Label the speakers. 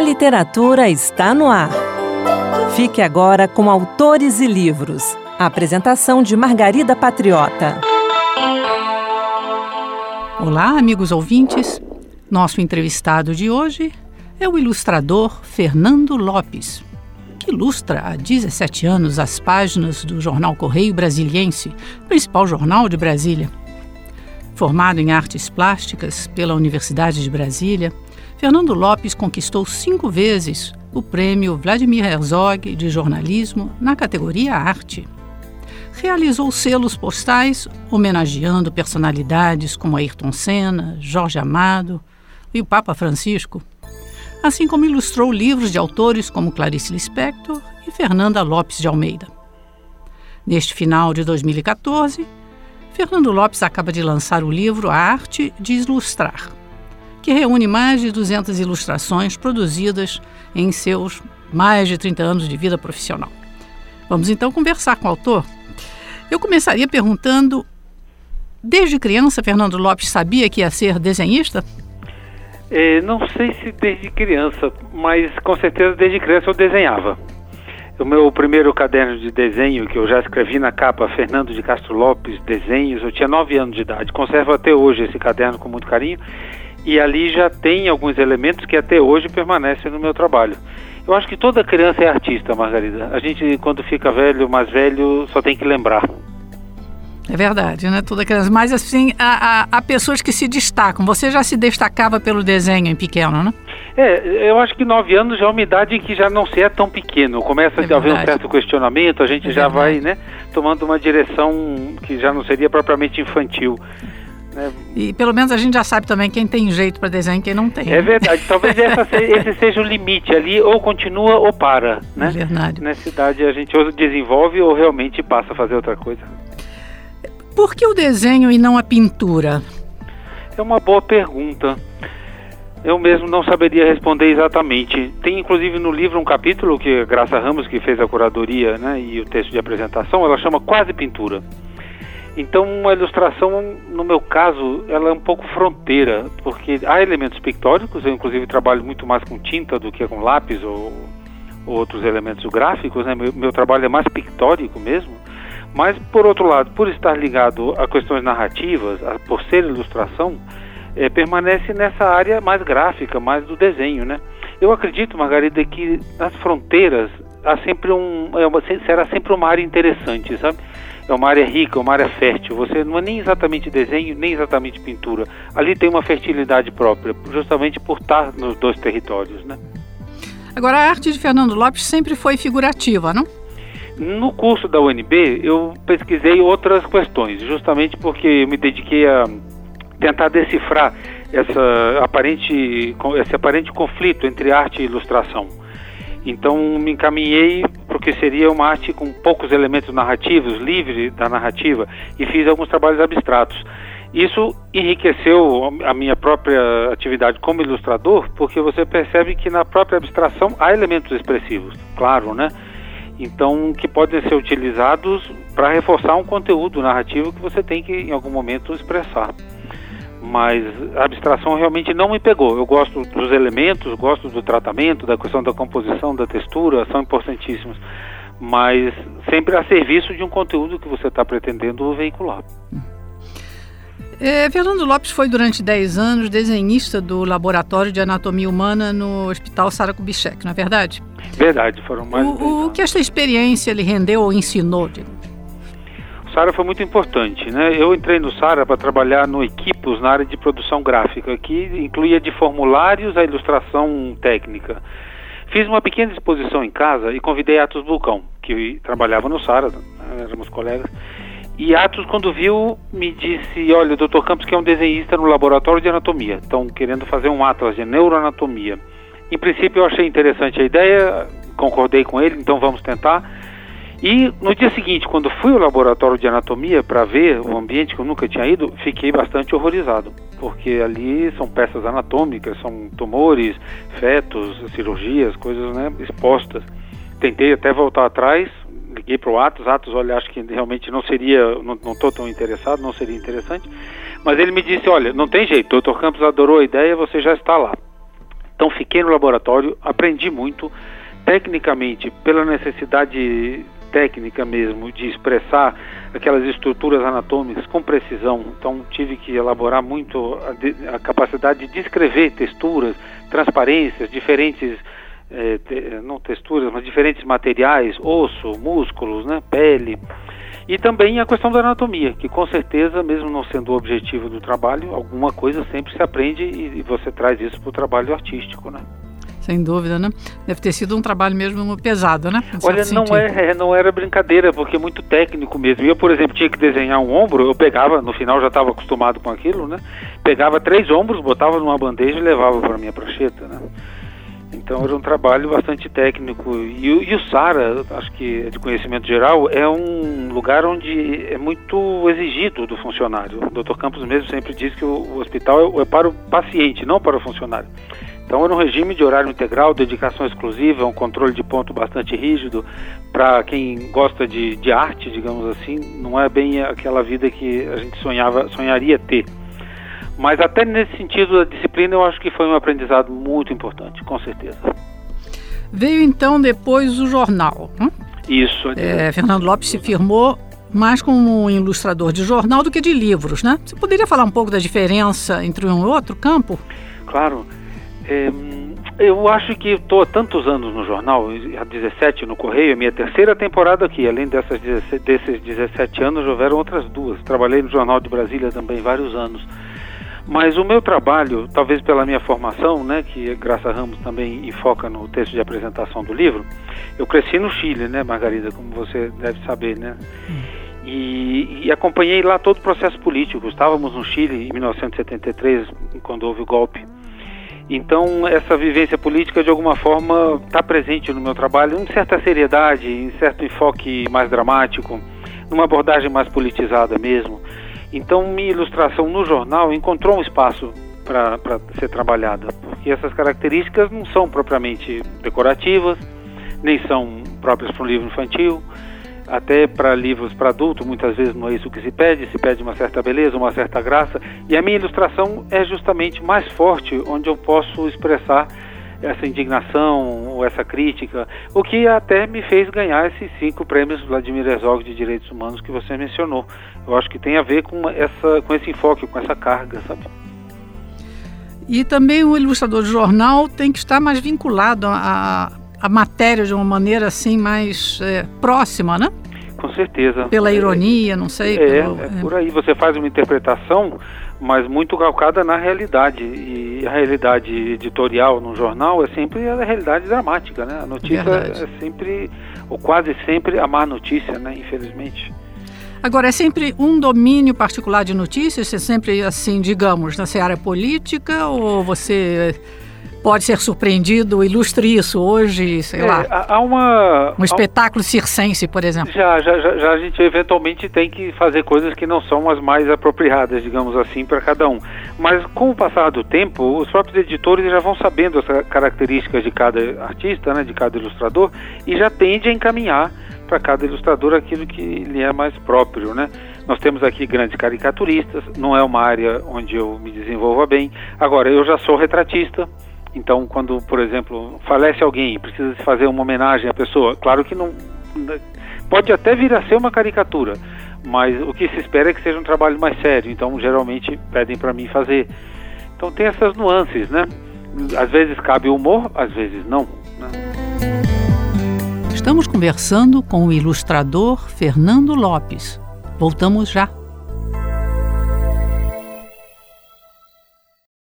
Speaker 1: literatura está no ar. Fique agora com Autores e Livros. A apresentação de Margarida Patriota.
Speaker 2: Olá, amigos ouvintes. Nosso entrevistado de hoje é o ilustrador Fernando Lopes, que ilustra há 17 anos as páginas do jornal Correio Brasiliense, principal jornal de Brasília. Formado em artes plásticas pela Universidade de Brasília, Fernando Lopes conquistou 5 vezes o prêmio Vladimir Herzog de jornalismo na categoria Arte. Realizou selos postais homenageando personalidades como Ayrton Senna, Jorge Amado e o Papa Francisco, assim como ilustrou livros de autores como Clarice Lispector e Fernanda Lopes de Almeida. Neste final de 2014, Fernando Lopes acaba de lançar o livro A Arte de Ilustrar, que reúne mais de 200 ilustrações produzidas em seus mais de 30 anos de vida profissional. Vamos então conversar com o autor. Eu começaria perguntando, desde criança Fernando Lopes sabia que ia ser desenhista?
Speaker 3: Não sei se desde criança, mas com certeza desde criança eu desenhava. O meu primeiro caderno de desenho, que eu já escrevi na capa Fernando de Castro Lopes Desenhos, eu tinha 9 anos de idade. Conservo até hoje esse caderno com muito carinho. E ali já tem alguns elementos que até hoje permanecem no meu trabalho. Eu acho que toda criança é artista, Margarida. A gente, quando fica velho, mais velho, só tem que lembrar.
Speaker 2: É verdade, né? Toda criança. Mas, assim, há pessoas que se destacam. Você já se destacava pelo desenho em pequeno, né?
Speaker 3: Eu acho que 9 anos já é uma idade em que já não se é tão pequeno. Começa a haver um certo questionamento, a gente já vai, né, tomando uma direção que já não seria propriamente infantil.
Speaker 2: E pelo menos a gente já sabe também quem tem jeito para desenho e quem não tem.
Speaker 3: É verdade, talvez esse seja o limite ali, ou continua ou para, né?
Speaker 2: É verdade.
Speaker 3: Nessa idade a gente ou desenvolve ou realmente passa a fazer outra coisa.
Speaker 2: Por que o desenho e não a pintura?
Speaker 3: É uma boa pergunta. Eu mesmo não saberia responder exatamente. Tem inclusive no livro um capítulo que a Graça Ramos, que fez a curadoria, né, e o texto de apresentação, ela chama Quase Pintura. Então a ilustração, no meu caso, ela é um pouco fronteira, porque há elementos pictóricos, eu inclusive trabalho muito mais com tinta do que com lápis ou outros elementos gráficos, né? Meu trabalho é mais pictórico mesmo, mas por outro lado, por estar ligado a questões narrativas, por ser ilustração, permanece nessa área mais gráfica, mais do desenho, né? Eu acredito, Margarida, que nas fronteiras será sempre uma área interessante, sabe? É uma área rica, uma área fértil. Você não é nem exatamente desenho, nem exatamente pintura. Ali tem uma fertilidade própria, justamente por estar nos dois territórios, né?
Speaker 2: Agora, a arte de Fernando Lopes sempre foi figurativa, não?
Speaker 3: No curso da UNB, eu pesquisei outras questões, justamente porque eu me dediquei a tentar decifrar esse aparente conflito entre arte e ilustração. Então me encaminhei porque seria uma arte com poucos elementos narrativos, livre da narrativa, e fiz alguns trabalhos abstratos. Isso enriqueceu a minha própria atividade como ilustrador, porque você percebe que na própria abstração há elementos expressivos, claro, né? Então, que podem ser utilizados para reforçar um conteúdo narrativo que você tem que, em algum momento, expressar. Mas a abstração realmente não me pegou. Eu gosto dos elementos, gosto do tratamento, da questão da composição, da textura, são importantíssimos, mas sempre a serviço de um conteúdo que você está pretendendo veicular.
Speaker 2: Fernando Lopes foi durante 10 anos desenhista do Laboratório de Anatomia Humana no Hospital Sara Kubitschek, não é verdade?
Speaker 3: Verdade, foram mais de 10 anos.
Speaker 2: O que esta experiência lhe rendeu ou ensinou?
Speaker 3: O Sara foi muito importante, né? Eu entrei no Sara para trabalhar no Equipos na área de produção gráfica, que incluía de formulários a ilustração técnica. Fiz uma pequena exposição em casa e convidei Atos Bulcão, que trabalhava no Sara, éramos colegas. E Atos, quando viu, me disse: olha, o Dr. Campos, que é um desenhista no laboratório de anatomia, estão querendo fazer um atlas de neuroanatomia. Em princípio eu achei interessante a ideia, concordei com ele, então vamos tentar. E no dia seguinte, quando fui ao laboratório de anatomia para ver o ambiente, que eu nunca tinha ido, fiquei bastante horrorizado, porque ali são peças anatômicas, são tumores, fetos, cirurgias, coisas, né, expostas. Tentei até voltar atrás, liguei para o Atos, olha, acho que realmente não estou tão interessado, não seria interessante, mas ele me disse: olha, não tem jeito, o Dr. Campos adorou a ideia, você já está lá. Então fiquei no laboratório, aprendi muito, tecnicamente, pela necessidade técnica mesmo, de expressar aquelas estruturas anatômicas com precisão. Então tive que elaborar muito a capacidade de descrever texturas, transparências, diferentes, não texturas, mas diferentes materiais, osso, músculos, né, pele. E também a questão da anatomia, que com certeza, mesmo não sendo o objetivo do trabalho, alguma coisa sempre se aprende e você traz isso para o trabalho artístico, né?
Speaker 2: Sem dúvida, né? Deve ter sido um trabalho mesmo pesado, né?
Speaker 3: Olha, não era brincadeira, porque é muito técnico mesmo. Eu, por exemplo, tinha que desenhar um ombro, eu pegava, no final já estava acostumado com aquilo, né? Pegava 3 ombros, botava numa bandeja e levava para a minha prancheta, né? Então era um trabalho bastante técnico. E o SARA, acho que é de conhecimento geral, é um lugar onde é muito exigido do funcionário. O Dr. Campos mesmo sempre diz que o hospital é para o paciente, não para o funcionário. Então era um regime de horário integral, dedicação exclusiva, um controle de ponto bastante rígido. Para quem gosta de arte, digamos assim, não é bem aquela vida que a gente sonharia ter. Mas até nesse sentido, a disciplina eu acho que foi um aprendizado muito importante, com certeza.
Speaker 2: Veio então depois o jornal, né?
Speaker 3: Isso.
Speaker 2: Fernando Lopes se firmou mais como um ilustrador de jornal do que de livros, né? Você poderia falar um pouco da diferença entre um e outro campo?
Speaker 3: Claro. Eu acho que estou há tantos anos no jornal, há 17 no Correio, a minha terceira temporada aqui. Além desses 17 anos, já houveram outras 2. Trabalhei no Jornal de Brasília também vários anos. Mas o meu trabalho, talvez pela minha formação, né, que Graça Ramos também enfoca no texto de apresentação do livro, eu cresci no Chile, né, Margarida, como você deve saber, né? E acompanhei lá todo o processo político. Estávamos no Chile em 1973, quando houve o golpe. Então, essa vivência política, de alguma forma, está presente no meu trabalho, em certa seriedade, em certo enfoque mais dramático, numa abordagem mais politizada mesmo. Então, minha ilustração no jornal encontrou um espaço para ser trabalhada, porque essas características não são propriamente decorativas, nem são próprias para um livro infantil. Até para livros para adulto, muitas vezes não é isso que se pede uma certa beleza, uma certa graça, e a minha ilustração é justamente mais forte, onde eu posso expressar essa indignação ou essa crítica, o que até me fez ganhar esses 5 prêmios Vladimir Herzog de Direitos Humanos que você mencionou. Eu acho que tem a ver com esse enfoque, com essa carga, sabe?
Speaker 2: E também o ilustrador de jornal tem que estar mais vinculado à matéria de uma maneira assim mais próxima, né?
Speaker 3: Com certeza.
Speaker 2: Pela ironia, não sei.
Speaker 3: Por aí. Você faz uma interpretação, mas muito calcada na realidade. E a realidade editorial no jornal é sempre a realidade dramática, né? A notícia é sempre, ou quase sempre, a má notícia, né? Infelizmente.
Speaker 2: Agora, é sempre um domínio particular de notícias? É sempre assim, digamos, na seara política, ou você pode ser surpreendido? Ilustre isso hoje, sei lá. Há um espetáculo circense, por exemplo. Já
Speaker 3: a gente eventualmente tem que fazer coisas que não são as mais apropriadas, digamos assim, para cada um. Mas com o passar do tempo, os próprios editores já vão sabendo as características de cada artista, né, de cada ilustrador, e já tende a encaminhar para cada ilustrador aquilo que lhe é mais próprio, né? Nós temos aqui grandes caricaturistas, não é uma área onde eu me desenvolva bem. Agora, eu já sou retratista, então quando, por exemplo, falece alguém e precisa se fazer uma homenagem à pessoa, claro que não pode até vir a ser uma caricatura, mas o que se espera é que seja um trabalho mais sério, então geralmente pedem para mim fazer. Então tem essas nuances, né? Às vezes cabe o humor, às vezes não, né?
Speaker 2: Estamos conversando com o ilustrador Fernando Lopes. Voltamos já.